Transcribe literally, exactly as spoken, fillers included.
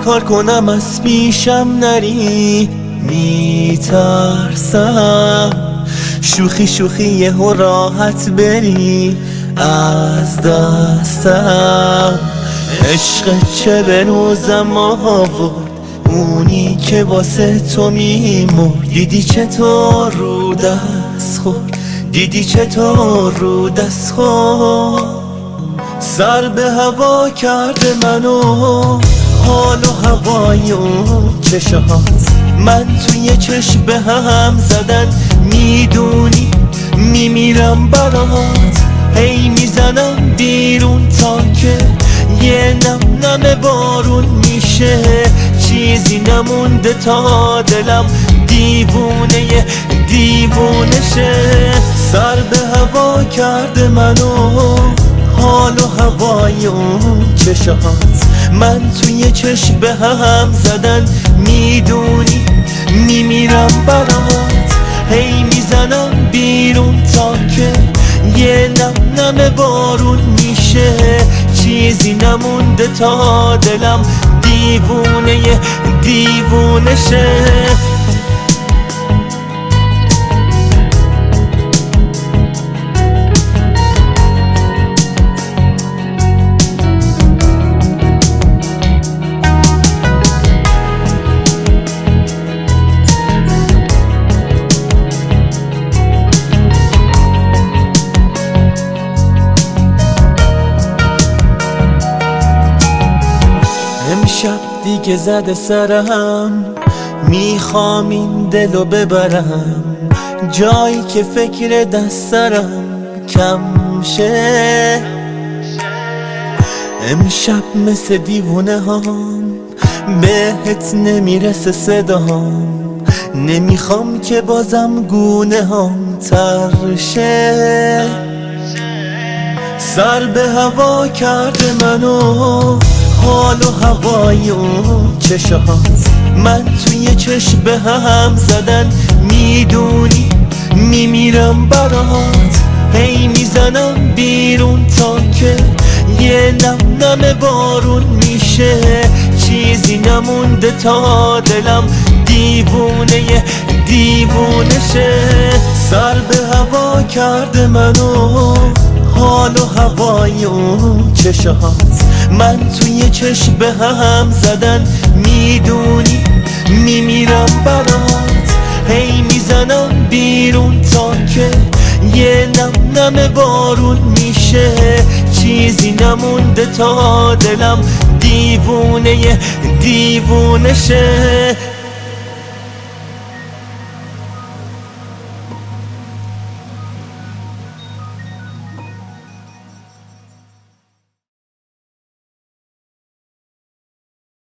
چیکار کنم از پیشم نری، میترسم شوخی شوخی یهو راحت بری از دستم. عشق چه به روزم آورد، اونی که واسه تو میمرد. دیدی چطور رو دست خورد، دیدی چطور رو دست خورد. سر به هوا کرده منو، حال و هوای اون چشات من توی چشم به هم زدن. میدونی میمیرم برات، هی میزنم بیرون تا که یه نم نم بارون میشه. چیزی نمونده تا دلم دیوونه دیوونه شه. سر به هوا کرده منو، حال و هوای اون چشات من توی چشم به هم زدن. میدونی میمیرم برات، هی میزنم بیرون تا که یه نم نم بارون میشه. چیزی نمونده تا دلم دیوونه دیوونه شه. امشب دیگه زده سرم، میخوام این دلو ببرم جایی که فکر دست سرم کم شه. امشب مثل دیوونه هام بهت نمیرسه صدام، نمیخوام که بازم گونه هام ترشه. سر به هوا کرده منو، حال و هوای اون چشات من توی چشم به هم زدن. میدونی میمیرم برات، هی میزنم بیرون تا که یه نم نم بارون میشه. چیزی نمونده تا دلم دیوونه دیوونه شه. سر به هوا کرده منو، حال و هوای اون چشات من توی چشم به هم زدن. میدونی میمیرم برات، هی میزنم بیرون تا که یه نم نم بارون میشه. چیزی نمونده تا دلم دیوونه دیوونه شه.